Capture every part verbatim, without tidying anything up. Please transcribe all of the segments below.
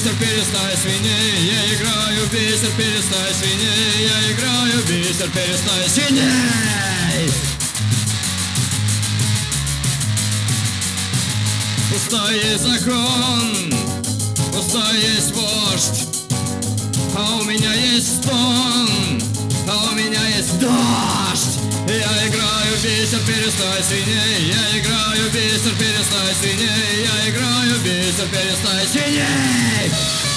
бисер, перестай свиней. Я играю в бисер, перестай свиней. Я играю в бисер, перестай свиней. Пустой есть закон, пустой есть вождь, а у меня есть стон, а у меня есть дождь. Я играю в бисер, перестай свиней. Я играю в бисер, перестай свиней. Я играю в бисер, перестай свиней.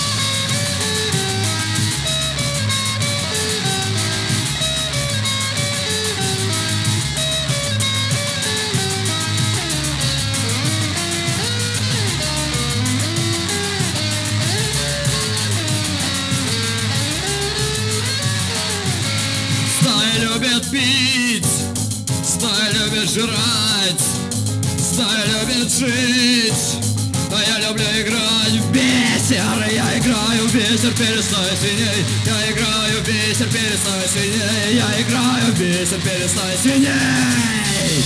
Стая любит пить, стая любит жрать, стая любит жить, а я люблю играть в бисер. Я играю в бисер, перестай свиней. Я играю в бисер, перестай свиней. Я играю в бисер, перестай свиней.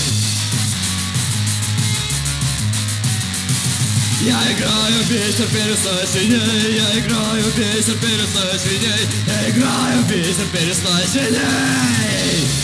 Я играю в бисер, перестай свиней. Я играю в бисер, перестай свиней. Я играю в бисер, перестай свиней.